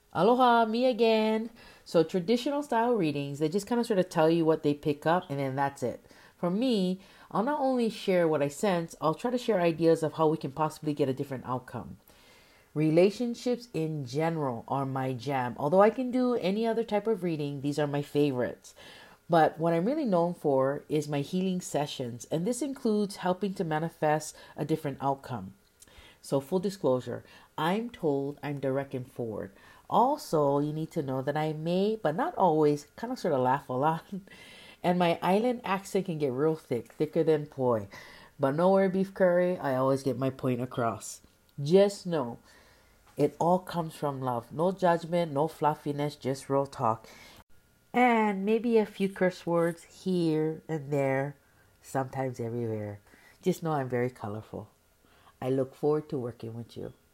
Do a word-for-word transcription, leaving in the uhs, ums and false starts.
Aloha, me again. So, traditional style readings, they just kind of sort of tell you what they pick up and then that's it. For me, I'll not only share what I sense, I'll try to share ideas of how we can possibly get a different outcome. Relationships in general are my jam. Although I can do any other type of reading, these are my favorites. But what I'm really known for is my healing sessions, and this includes helping to manifest a different outcome. So, full disclosure, I'm told I'm direct and forward. Also, you need to know that I may, but not always, kind of sort of laugh a lot. And my island accent can get real thick, thicker than poi. But no worry, beef curry, I always get my point across. Just know, it all comes from love. No judgment, no fluffiness, just real talk. And maybe a few curse words here and there, sometimes everywhere. Just know I'm very colorful. I look forward to working with you.